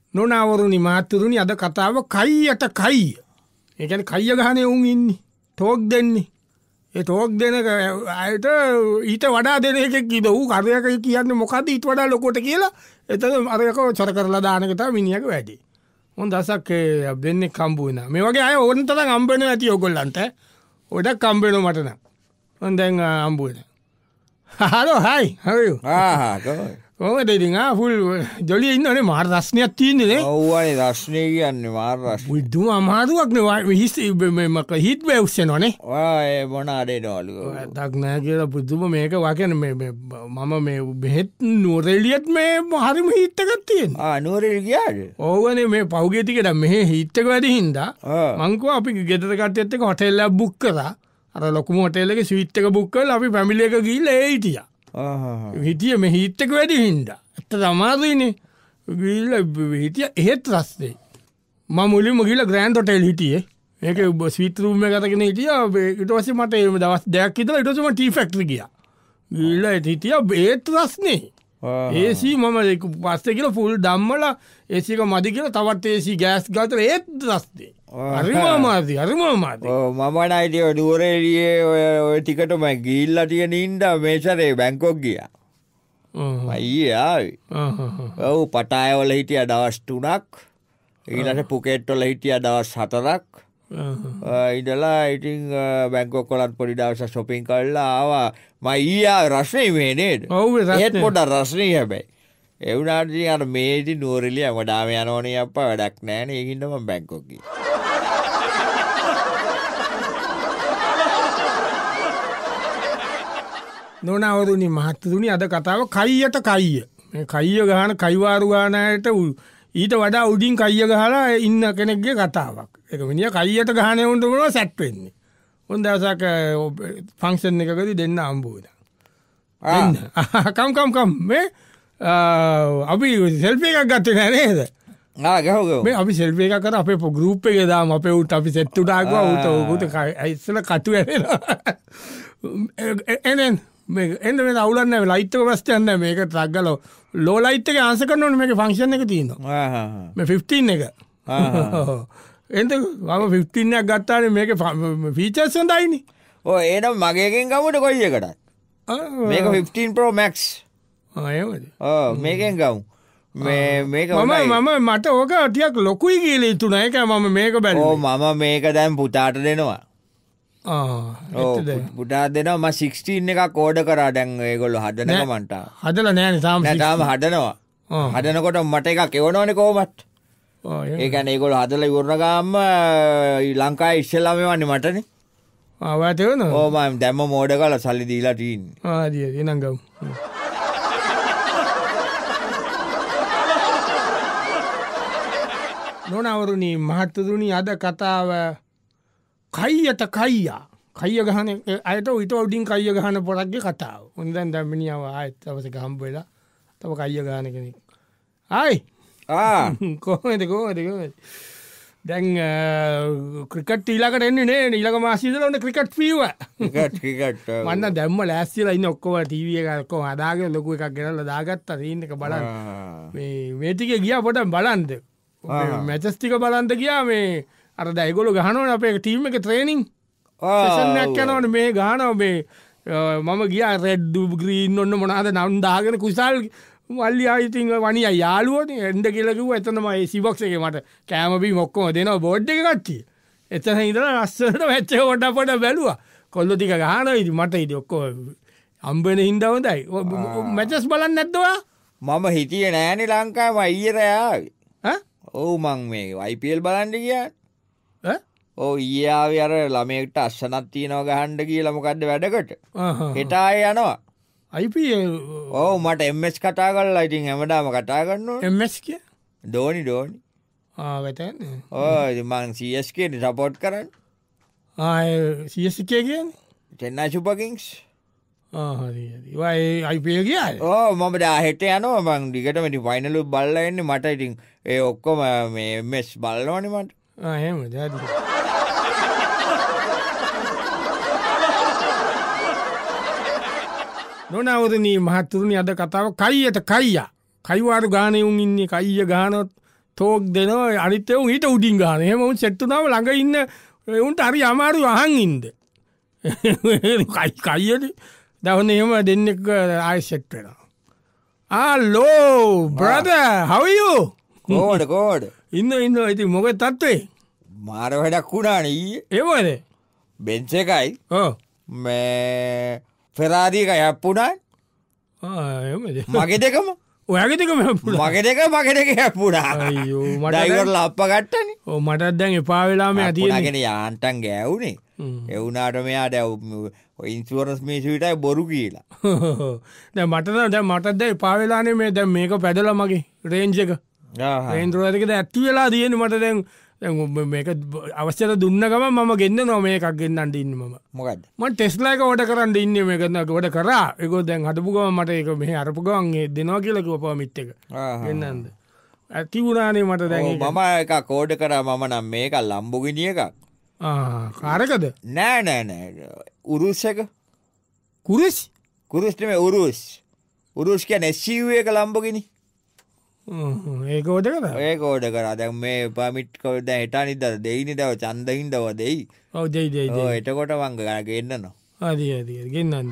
නොනවරුණි මහත්තුරුනි අද කතාව කයියට කයි. ඒ කියන්නේ කයිය ගහනේ උන් ඉන්නේ. ටෝක් දෙන්නේ. ඒ ටෝක් දෙන අයට ඊට වඩා දෙන එකෙක් කිව්ද ඌ කරයක කියන්නේ මොකද්ද ඊට වඩා ලොකුවට කියලා. එතන අරයක චොර කරලා දාන එක තමයි මිනිහගේ වැඩේ. මොන් දසක් දෙන්නේ කම්බු වෙනා. මේ වගේ අය ඕන තරම් හම්බ වෙනවා ඇති ඔයගොල්ලන්ට. ඔඩක් හම්බ වෙනවා මට නම්. මම දැන් හම්බ වෙනවා. Hello hi how are you? කොහොමද ඉතින් ෆුල් ජොලිය ඉන්නවනේ මාර රස්නියක් තියෙන්නේ නේ. ඔව්වනේ රස්නේ කියන්නේ මාර රස්නේ. බුදුම අමාරුවක් නේ හිට් වේව්ස් එනවනේ. ඔය මොන අඩේනවලු. දක් නෑ කියලා බුදුම මේක වගේ මම මේ බෙහෙත් නුවරඑළියත් මේ හරිම හිට් එකක් තියෙනවා. නුවරඑළිය ගියාද? ඔව්වනේ මේ පහුගිය ටිකට මෙහෙ හිට් එක වැඩි හින්දා මං කෝ අපි ගෙදර කට්ටියත් එක්ක හොටෙල් එකක් බුක් කරා. අර ලොකුම හොටෙල් එකේ ස්වීට් එක බුක් කරලා අපි ෆැමිලි එක ගිහිල්ලා ඒ හිටියා. හිටිය මේ හිට් එක වැඩි හින්දා ඇත්තට අමාරුයිනේ. ගිහිල්ලා හිටියා එහෙත් රස්නේ. මම මුලින්ම ගිහිල්ලා ග්‍රෑන්ඩ් හොටෙල් හිටියේ. මේක ස්වීට් රූම් එකකට ගෙන හිටියා. ඊට පස්සේ මට දවස් දෙකක් ඉඳලා ඊට පස්සේ මම ටී ෆැක්ටරි ගියා. ගිහිල්ලා හිටියා ඒත් රස්නේ. AC මම පස්සේ කියලා ෆුල් ධම්මලා AC එක මදි කියලා තවත් AC ගෑස් ගාතර ඒත් රස්නේ. හරිම අමාරුයි හරිම අමාරුයි. මම නයිටි නුවරඑළියේ ඔය ටිකට මම ගිහිල්ලා තියෙන ඉඳා මේ සැරේ බැංකොක් ගියා. අයියේ ආවේ. ඔව් පටාය වල හිටියා දවස් 3ක්. ඊළඟට පුකෙට් වල හිටියා දවස් 4ක්. ඉඳලා ඉතින් බැංකොක් වලත් පොඩි දවසක් shopping කරලා ආවා. මම ඊයා රස්නේ මේ නේද? ඔව් ඒත් පොඩ රස්නේ හැබැයි. ඒ වුණාට ඉතින් අර මේ ඉතින් නුවරඑළිය හැමදාම යනවනේ අප්පා වැඩක් නැහැ නේ. ඒකින්ද මම බැංකොක් ගියා. නොනවරුණි මහත්තුරුනි අද කතාව කයියට කයිය. මේ කයිය ගහන කයිවාරු ගානයට ඊට වඩා උඩින් කයිය ගහලා ඉන්න කෙනෙක්ගේ කතාවක්. ඒක මිනිහා කයියට ගහන්නේ වුණ මොනවා සැට් වෙන්නේ. උන් දවසක් ෆන්ක්ෂන් එකකදී දෙන්න හම්බ වුණා. කම් මේ අපි සෙල්ෆි එකක් ගත්තේ නෑ නේද? ගහව මේ අපි සෙල්ෆි එකක් කරා අපේ ගෲප් එකේ දාමු අපේ උට අපි සෙට් උඩා ගියා උට ඉස්සලා කටු ඇරෙනවා. එන්න මේ අවුලක් නැහැ ලයිට් එක ප්‍රශ්නයක් නැහැ මේක ට්‍රක් ගාලා ලෝ ලයිට් එකේ ආන්සර් කරන්න ඕනේ මේකේ ෆන්ක්ෂන් එක තියෙනවා. මේ 15 එක. එන්න මම 15 එකක් ගත්තානේ මේකේ ෆීචර්ස් හොඳයිනේ. ඔය එනම් මගේ එකෙන් ගමුද කොයි එකටද? මේක 15 Pro Max. එහෙමද? මේකෙන් ගමු. මේක මම මට ඕක ටිකක් ලොකුයි කියලා හිතුණා. ඒක මම මේක බැලුවා. මම මේක දැන් පුතාට දෙනවා. පුටා දෙනවා ම 16 එකක් ඕඩර් කරා දැන් ඒගොල්ලෝ හදන කමන්ට. හදලා නෑනේ තාම. තාම හදනවා. හදනකොට මට එකක් එවනවනේ කොහොමත්. ඒ කියන්නේ ඒගොල්ලෝ හදලා ඉවරන ගාම ලංකාවේ ඉස්සෙල්ලාම එවන්නේ මටනේ. ඔයාට එවනවා? ඔව් මම දැම්ම ඕඩර් කරලා සල්ලි දීලා තින්නේ. දී එනං ගමු. නොනවරුණි මහත්තුරුනි අද කතාව කයියට කයියා. කයිය ගහන අයට ඊට උඩින් කයිය ගහන පොරක්ගේ කතාව. උන් දැන් මිනිහව ආයෙත් දවසක හම්බ වෙලා තව කයිය ගහන කෙනෙක්. හයි. කොහොමද? දැන් ක්‍රිකට් ඊළඟට එන්නේ නේ ඊළඟ මාසෙ ඉඳලා ඔන්න ක්‍රිකට් ෆීව. ක්‍රිකට් මන්න දැම්ම ලෑස්තිලා ඉන්නේ ඔක්කොම ටීවී එක ඔක්කොම හදාගෙන ලොකු එකක් ගෙනල්ලා දාගත්තා සීන් එක බලන්න. මේ ටිකේ ගියා පොඩක් බලන්න. මැචස් ටික බලන්න ගියා මේ අර දැන් ඒගොල්ලෝ ගහනවනේ අපේ ටීම් එකේ ට්‍රේනින් සෙෂන් එකක් යනවනේ මේ ගහනවා මේ මම ගියා රෙඩ් ග්‍රීන් ඔන්න මොනවාද නම් දාගෙන කුසල් මල්ලි ආයිතින් වණියා යාළුවෝනේ එන්න කියලා කිව්වා එතනම AC box එකේ මට කැම බීම ඔක්කොම දෙනවා බෝඩ් එක කට්ටිය. එතන ඉඳලා ලස්සනට මැච් එක පොඩ බැලුවා. කොල්ලෝ ටික ගහනවා ඉතින් මට ඉතින් ඔක්කොම හම්බෙන හින්දා හොඳයි. මැචස් බලන්නේ නැද්ද ඔයා? මම හිටියේ නෑනේ ලංකාවේ මම ඊයේ ආවේ. ඔව් මං මේ IPL බලන්න ගියා. ඔව් ඊයේ ආවේ අර ළමයෙක්ට අස්සනක් තියනවා ගහන්න කියලා මොකද්ද වැඩකට. හෙට ආයේ යනවා. IPL ඔව් මට MS කතා කරලා ඉතින් හැමදාම කතා කරනවා. MS කිය? ධෝනි. වැටෙන්නේ. ඔව් මං CSK ට සපෝට් කරන්නේ. CSK කියන්නේ? Chennai super kings. හරි. IPL ගියාද? ඔව් මම දැන් හෙට යනවා මං දිගටම ඉතින් ෆයිනල් එක බලලා එන්නේ මට ඉතින් ඒ ඔක්කොම මේ MS බලනවනේ මට. එහෙමද? හරි. නොනවරුණි මහත්තුරුනි අද කතාව කයියට කයියා. කයිවාරු ගානේ උන් ඉන්නේ කයිය ගහනොත් තෝක් දෙනවා අනිතෙවුන් ඊට උඩින් ගාන එහෙම උන් සෙට්ටුනාව ළඟ ඉන්න උන්ට හරි අමාරු අහන් ඉන්ද කයියට දවන එහෙම දෙන්නෙක් ආය සෙට් වෙනවා ලෝ බ්‍රද හවයෝ කෝඩ ඉන්න ඉති මොක තත්වේ මාර වැඩක් වුණාන ඒවද බෙන්ස එකයි මේ ෆෙරාරීක යප්පුුණන් මගේ දෙකම ඔයගේ දෙකම මගේ දෙක හැප්පුඩා මටයිවරල අප ගට්ටන මටත් දැන් එපා වෙලාම ඇතිගෙන යාන්ටන් ගෑවුනේ එවුනාට මෙයා දැව් ඉන්සුවරස් මේසවිටයි බොරු කියලා දැ මටන දැ මටද පාවෙලානේ මේ දැ මේක පැදල මගේ රේන්ජක රේන්ද්‍රෝදකද ඇත්ති වෙලා දයන මට දැන් මේක අවස්්‍යත දුන්නකම මම ගන්න නොම එකක් ගන්නට ඉන්න ම මොකද ම ටෙස්ලයික ෝට කරන්න ඉන්න මේ කරන්න ගොඩ කරා එක දැන් හටපුගම මට එක මෙහ අරපුගන්ගේ දෙනවා කියලක පා මිට් එක ගන්නද ඇති වුණානේ මට දැන් මම එක කෝඩ කර මම නම් මේක ලම්බුගිනිය එකක් කාරකද නෑ උරුස් එක කුරුස්ටම උරුස් කිය නැස්සීව එක ලම්බගෙන ඒකෝට කර ඒ කෝඩ කර දැන් මේ පමිට්කොද හිටා නිද දෙයිනි දව චන්දහින්දව දෙයි එටකොට වංග ගන්න නවා අද ගෙන්න්නන්න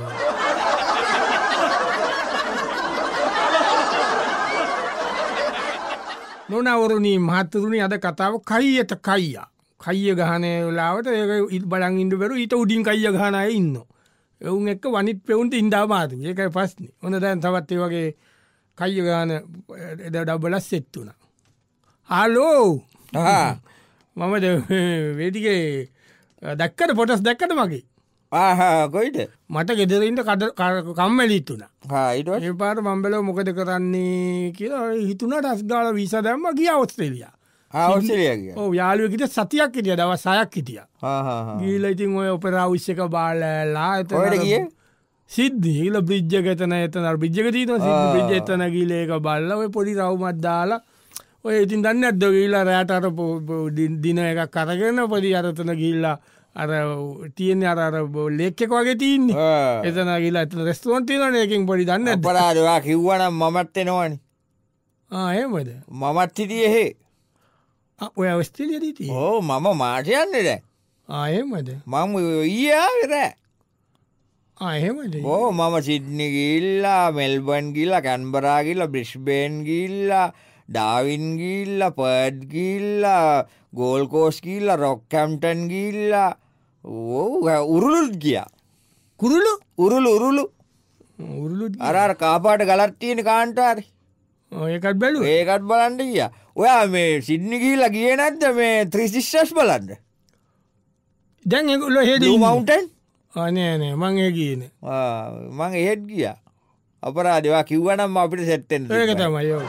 නොනවරුණී මහත්තරුණි අද කතාව කයියට කයියා කයිය ගහනය වෙලාවට ඒ ඉත් බලන් ඉඩ බැරු ඊට උඩින් කයිය ගහනය ඉන්න එවුන් එක්ක වනිත් පෙවුන්ට ඉන්දාමාතු ඒකයි පස්න ඔන්න දැන් තවත්තේ වගේ කයිය ගාන එද ඩබලස් සෙත්තුන හලෝ මම වේටිගේ දැක්කට පොටස් දැක්කට මගේ කොයිට මට ගෙදරන්ට කම්මැලිත්තුන හයිට ඒ පාට මම්බලෝ මොකද කරන්නේ කියලා හිතුනට අස්ගාල විස දැම්ම ගිය ඔස්ට්‍රේලිය යාලුවකිට සතියක් හිටිය දව සයක් හිටිය ගීල ඉතින් ඔය ඔපරාවිශ්‍යක බාලලා ඇතට කිය සිද්ධ හිල බ්‍රිජ්ජක එතන එතන බිජ්ජක තිීන බ්‍රිජ් එතන ගීලේක බල්ල ඔය පොඩි රවමත් දාලා ඔය ඉතින් දන්න ඇද ගීලා රෑටර දින එකක් කරගෙන පොඩි අරතන ගිල්ලා අර තියෙන් අර ලෙක්කෙක් වගේ තියන්නේ එතන ගිලා එත රෙස්තුවන් තියන එකින් පොඩි දන්න පරාදවා කිව්වනම් මමත් එනවනි ඒමද මමත් හිටියහෙ ඔය අවස්ටේලිය දීති ඕ මම මාටයන්නද ආයමද මම ඊයාවෙර ආහෙමද ඕ මම සිද්නි ගිල්ලා මෙල්බන් ගිල්ලා කැන්බරා ගිල්ලා බ්‍රිස්්බේන් ගිල්ලා ඩාවින් ගිල්ලා පඩ් ගිල්ලා ගෝල්කෝස් ගිල්ලා රොක්කැම්ටන් ගිල්ලා උරුලුත් ගිය උරුලු අර කාපාට ගලත්තියෙන කාන්ටාර ඒකත් බැලු ඒකත් බලන්ට කිය ඔයා මේ සිද්නි ගිල්ලා කිය නැද්ද මේ ත්‍රිසිිෂ්ස් බලන්න දැන් එකුල හෙද මවන්ටන් අනෑනෑ මං ඒ කියන මං එහෙත් ගිය අපරාදවා කිව්වනම් අපිට සෙට්ටෙන් ඒක තමයෝ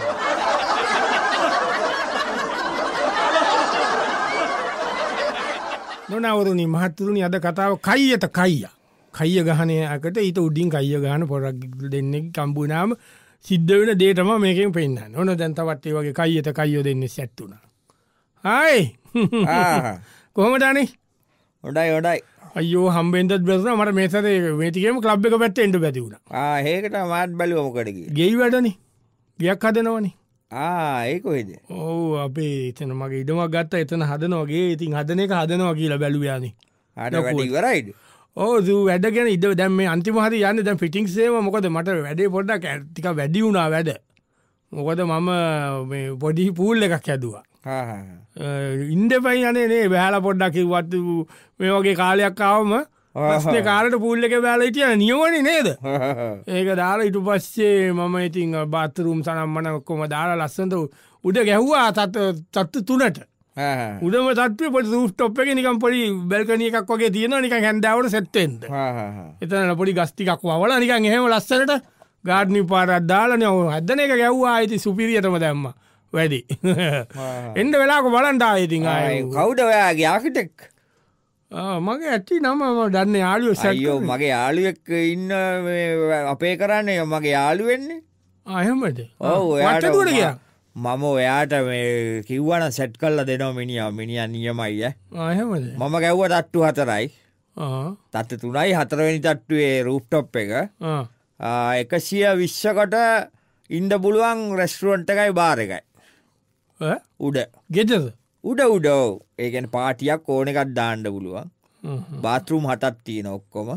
නොනවරුණි මහත්තුරුණි අද කතාව කයියට කයිය ගහනය අකට ඊට උඩින් කයිය ගහන පොරක් දෙන්නෙක් කම්බුනාම සිද්ධ වෙන දේටම මේකෙන් පෙන්න්න ඕන දැන්තවත්තේ වගේ කයියට කයියෝ දෙන්න සැත්තුන හයි කොහොමටනේ හොඩයි අයෝ හම්බෙන්දත් බෙසන මට මේසර මේතිකම කලබ් එක පැත්ත එට බැතිවුණ ඒකට මාත් බැලුවමකටකි ගෙයි වැඩන ගියක් හදනවනේ ඒකොහෙද ඕ අපේ එතන මගේ ඉඩමක් ගත්ත එතන හදනවගේ ඉතින් හදන එක හදනවා කියලා බැලුවයානේ වැඩිවරයිද ඕ වැඩගෙන ඉද දැම අන්තිමහර යන්න දැ පිටික් සේම මොකද මට වැඩේ පොඩ්ඩක් ඇතික වැඩි වුණා වැඩ මොකද මම පොඩි පූල් එකක් හැදවා ඉන්ඩ පයි යනේ බෑල පොඩ්ඩක් කිවත් මේ වගේ කාලයක් අවම ස්න කාලට පුල්ල එක බෑල හිටිය නියවනි නේද ඒක දාලා ඉටු පස්සේ මම ඉතින් බාතරුම් සනම්මන ඔක්කොම දාලා ලස්සට උඩ ගැහ්වා තත්තු තුනට උඩම තත්ව පොට රුස්ටොප් එක නිකම් පොඩි බැල්කන එකක් වගේ තියෙන නික හැන්දාවට සැත්තෙන්ද එතන පොඩි ගස්තිකක් වල නිකන් එහෙම ලස්සනට ගාඩ්නි පාරත් දාලන හදන එක ගැව්වා අයිති සුපිරියටම දැම්ම වැඩි එන්ඩ වෙලාක බලන්ටා ඉතින් කවුඩ ඔයාගේ ආකිටෙක් මගේ ඇති නම දන්න යාලුව සයෝ මගේ යාළුවෙක් ඉන්න අපේ කරන්නේ මගේ යාළුවෙන්නේ අහමට ඔව්ටකුට කිය මම ඔයාට කිව්වන සැට් කල්ල දෙනවා මිනිිය නියමයිය අහමද මම ගැව්ව තට්ටු 4යි තත්ත 3යි 4වැනි තට්ටුවේ රූප්ටොප් එක 120කට ඉන්ඩ පුළුවන් රෙස්ටරුවන්ට එකයි බාර එකයි උඩ ගෙදද උඩ ඒකැන පාටියක් ඕන එකත් දාණ්ඩ පුළුවන් බාත්රුම් හටත් තියෙන ඔක්කොම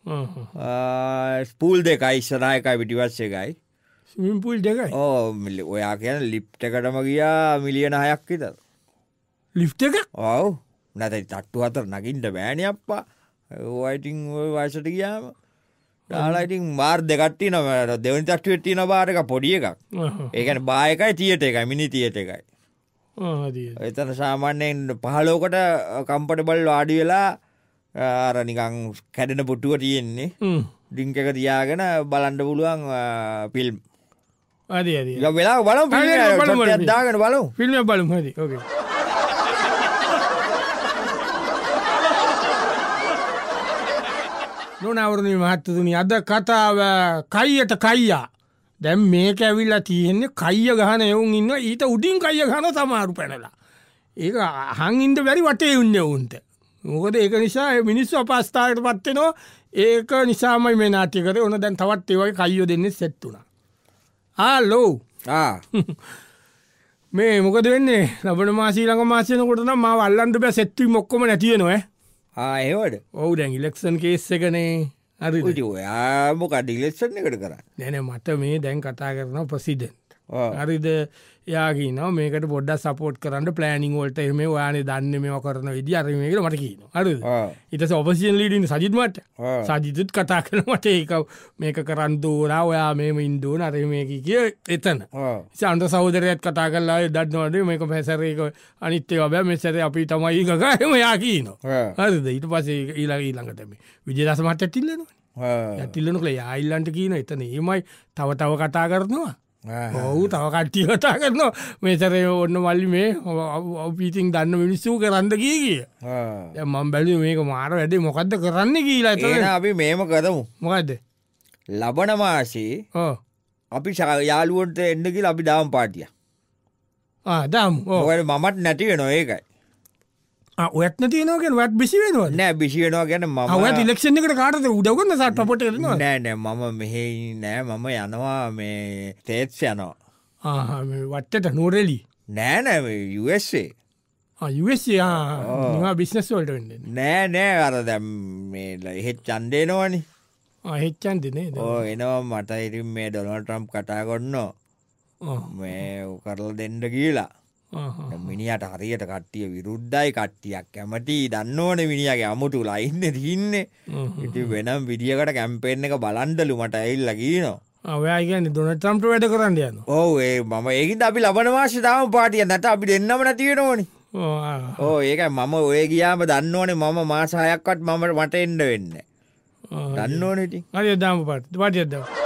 ස්පූල් දෙකයි ඉස්සරහයකයි පිටිවස්ස එකයි මිම්පුල් දෙකයි ඔයා කියන ලිප්ට එකටම ගියා මිලියන 6ක් විතර ලිෆ්ට එක ඔව් නැත තට්ටු අතර නගින්ට බෑනි අප්පා ඔයිටිං වයිසට ගියාම ලායිටිං මාර් දෙකට්ටි නම දෙවනි තට්ටුවට්ටි න බාරක පොඩිය එකක් ඒකන බායකයි තියට එකයි මිනි තියට එකයි එතන සාමාන්‍යයෙන් 15කට කම්පටබල් වාඩි වෙලා නිකං කැඩෙන පුට්ටුව තියෙන්නේ ඩිංක එක තියාගෙන බලන්ඩ පුළුවන් ෆිල්ම් වෙලා බල දාගෙන බලු ෆිල්ම් බලු හදි ඕකේ නොනවරණී මහත්තතුනි අද කතාව කයියට කයියා දැම් මේක ඇවිල්ලා තියෙන්නේ කයිය ගහන එවුන් ඉන්න ඊට උඩින් කයිය ගන සමාරු පැනලා ඒක හංඉන්ට බැරි වටේ උන්න ඔවුන්ට මොකද ඒක නිසා මිනිස්සු අපස්ථාවට පත්වෙනවා ඒක නිසාමයි මේ නාට්‍ය කර ඕන දැන් තවත් ඒවයි කයියෝ දෙන්නේ සෙට්ටුනා ලෝ මේ මොකද වෙන්නේ ලබන මාසීලඟ මාසයනකොටන ම අල්ලන්ට බෑ සෙත්වී මොක්කොම නැතියනවා ඒවට ඔවු දැන් ඉලෙක්ෂන් කේස් එකනේ හරි ඔයා මොකඩ ඉලෙක්ෂන් එකට කර නැන මට මේ දැන් කතා කරන ප්‍රසිඩන්ට් හරිද යාගී න මේකට පොඩ සපෝට් කරන්න ප්ලෑනිින් ෝල්ට එම යාන දන්න මේ කරන විදි අරමකට මට කියන හරි ඉත ඔපසින් ලීඩින් සජිත්මට සජිතත් කතා කරනට ඒක මේක කරන්න දෝනා ඔයා මේම ඉන්දෝන අරමයකි කිය එතන සන්ට සෞදරයත් කතා කරලා දන්නවට මේක පැසරේක අනිත්‍ය ඔබ මෙසර අපි තමයි කකම යාකීන හරිද ඊට පසේ ඊලා ඊළඟටම විජදස මට ඇතිල්ලනවා ඇතිල්ලනු කළ යායිල්ලන්ට කියන එතන ඒමයි තව තව කතා කරනවා ඔහු තව කට්ටිය කතා කරනවා මේසරය ඔන්න මල්ලි මේ පීතින් දන්න මිනිස්සූ කරන්න කිය කිය මම් බැලි මේක මාර වැඩේ මොකක්ද කරන්න කියලා එන අපි මේම කරමු මොකක්ද ලබන මාසේ අපි යාලුවන්ට එන්නකිල් අපි දාම් පාටිය දම් ඔයට මමත් නැතිව නො ඒකයි ඔයත්න තියනෝගෙන් වත් බිසි වෙනවා නෑ බිසි වෙනවා ගැන ම ඉලක්ෂණ එකට කාටද උදවගන්න සට පොට නෑනෑ මම මෙහෙ නෑ මම යනවා මේ තේත්ස යනවා වට්ටට නෝරෙලි නෑනෑ බිස්නස් වලට වෙන්න නෑ නෑ අර දැම් මේ එහෙත් චන්දේනවනි හෙච්චන් දෙනේ එනවා මට ඉරින් මේ ඩොනල් ට්‍රම්ප් කතා කොන්න මේ කරල දෙන්න කියලා මිනිට හරියට කට්ටිය විරුද්ධයි කට්ටියක් කැමති දන්නවන මිනිියගේ අමුතු ලයින්න තින්නේ ඉති වෙනම් විදිියකට කැම්පෙන්න්න එක බලන්ඩලු මට ඇල්ල කියනවා ඔයගන්න දොනටම්ට වැඩ කරන්න යන ඕඒ මම ඒකි අපි ලබන වාශතාව පාටිය නැත අපි දෙන්නම නැතිවෙනවනි ඒක මම ඔය ගියාම දන්නවනේ මම මාසායක්වත් මමට මට එන්ඩ වෙන්න දන්නවනට අය දාම පට පටියද